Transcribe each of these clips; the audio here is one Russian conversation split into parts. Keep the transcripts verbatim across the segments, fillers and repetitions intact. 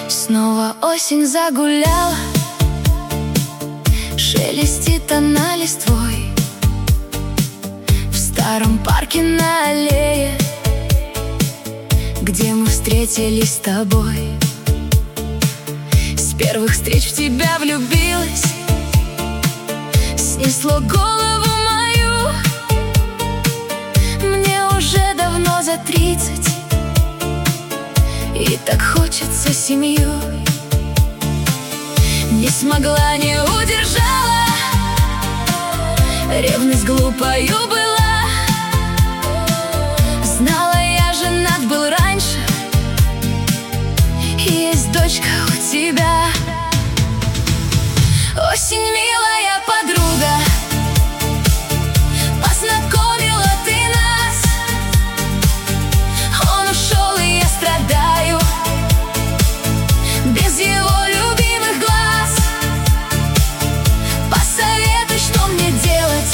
Снова осень загуляла, шелестит она листвой в старом парке на аллее, где мы встретились с тобой. С первых встреч в тебя влюбилась, снесло голову мою. Мне уже давно за тридцать, и так хочется семью. Не смогла, не удержала, ревность глупою была. Знала, я женат был раньше, и есть дочка у тебя. Осень, милая подруга, познакомила ты нас. Он ушел, и я страдаю без его любимых глаз. Посоветуй, что мне делать,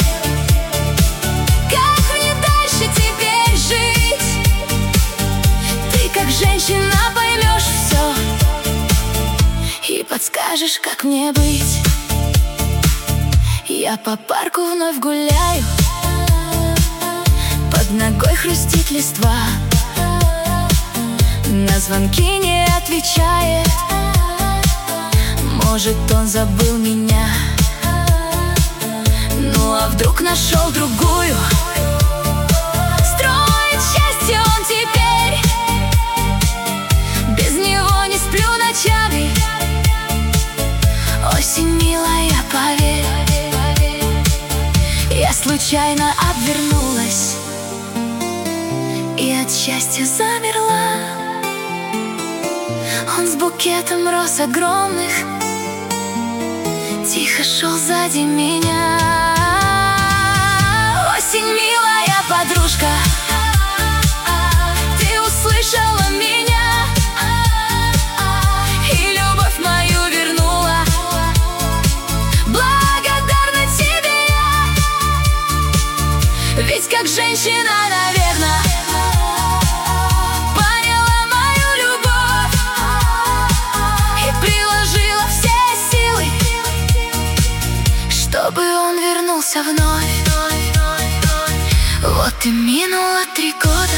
как мне дальше теперь жить. Ты, как женщина, поймешь все и подскажешь, как мне быть. Я по парку вновь гуляю, под ногой хрустит листва. На звонки не отвечает, может, он забыл меня. Ну а вдруг нашел другую? Строит счастье он теперь, без него не сплю ночами. Осень, милая, поверь, я случайно обвернулась и от счастья замерла. Он с букетом роз огромных тихо шел сзади меня. Осень, милая подружка, ты услышала меня и любовь мою вернула. Благодарна тебе я, ведь как женщина, наверное, поняла мою любовь и приложила все силы, чтобы он вернулся вновь. Вот и минуло три года,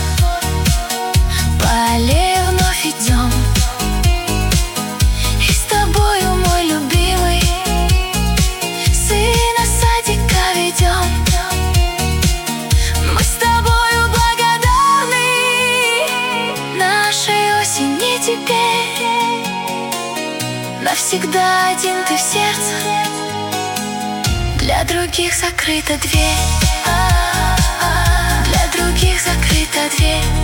по аллее вновь идем, и с тобою, мой любимый, сына садика ведем. Мы с тобою благодарны нашей осени теперь. Навсегда один ты в сердце, для других закрыта дверь. Для других закрыта дверь.